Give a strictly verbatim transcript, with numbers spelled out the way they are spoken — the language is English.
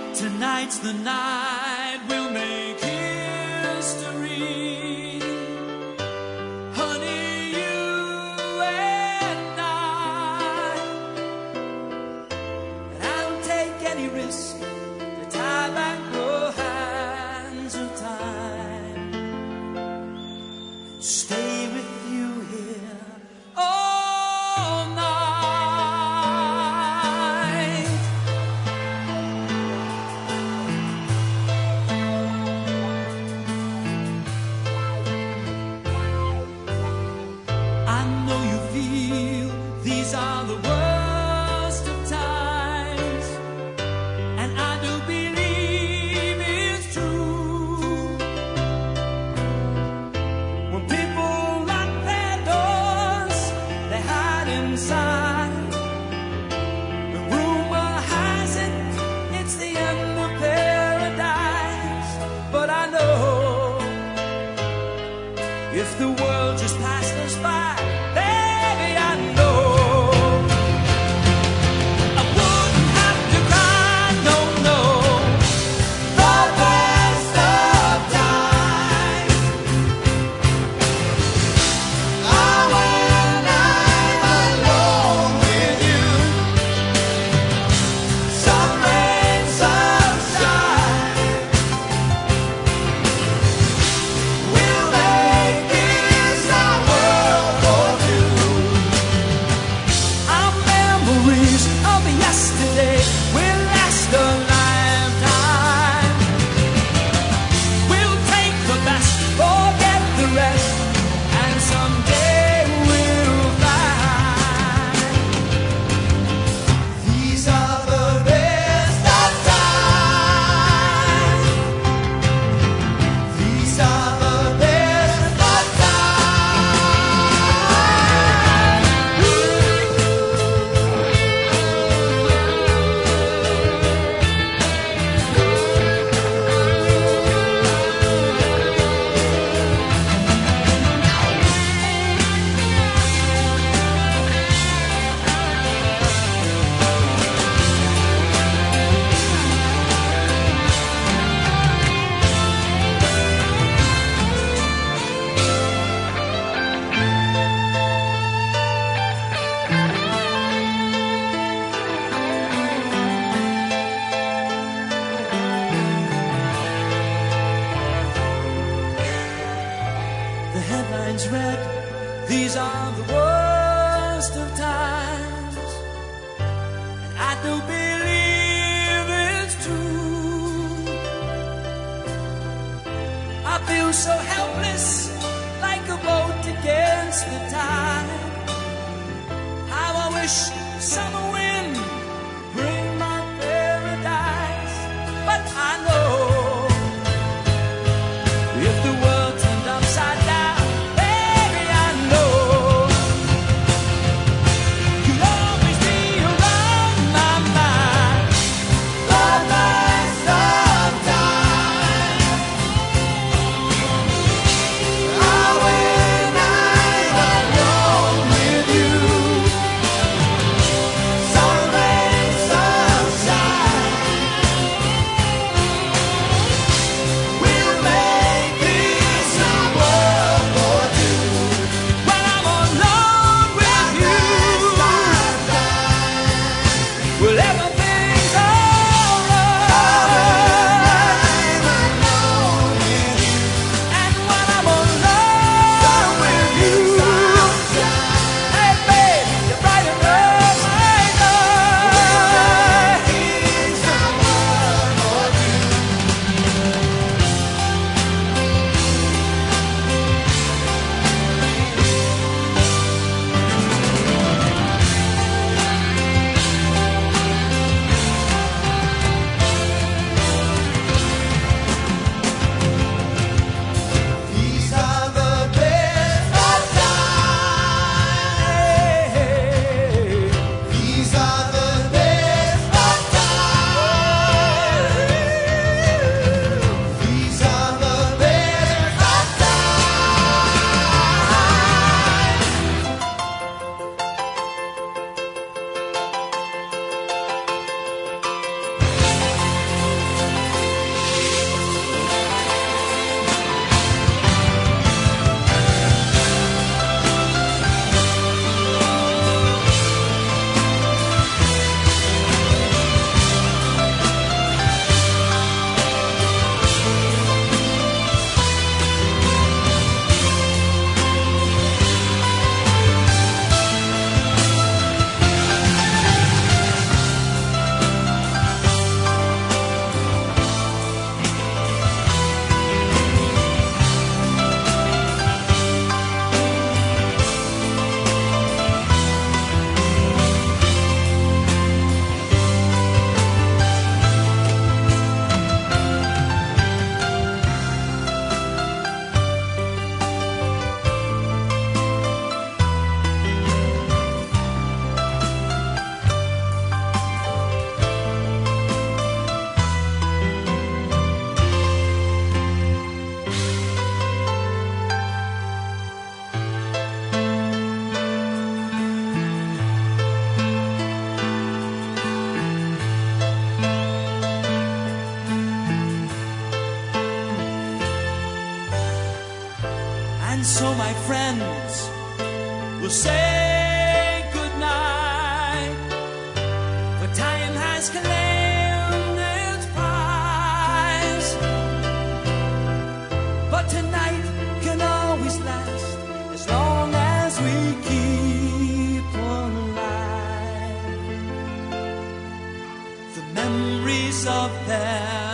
Tonight's the night we'll make history. Honey, you and I. And I'll take any risk to tie back the hands of time. Stay with you here all night. I know you feel these are the worst of times, and I do believe it's true. When people lock their doors, they hide inside. The rumor has it it's the end of paradise, but I know if the world just passed us by, baby, I know I wouldn't have to cry, no, no. The best of times are when I'm alone with you. Some rain, some shine, we'll make this our world for two. Our memories of yesterday will last a lifetime. We'll take the best, forget the rest, and someday we'll find these are the best of times. These are the best of The headlines read, these are the worst of times, and I do believe it's true. I feel so helpless, like a boat against the tide. How I wish summer wind would bring my paradise, but I know if the world turned upside down, baby, I know you'll always be around my mind. The best of times are when I'm alone with you. so my friends will say goodnight, for time has claimed its prize. But tonight can always last as long as we keep on alive. The memories of them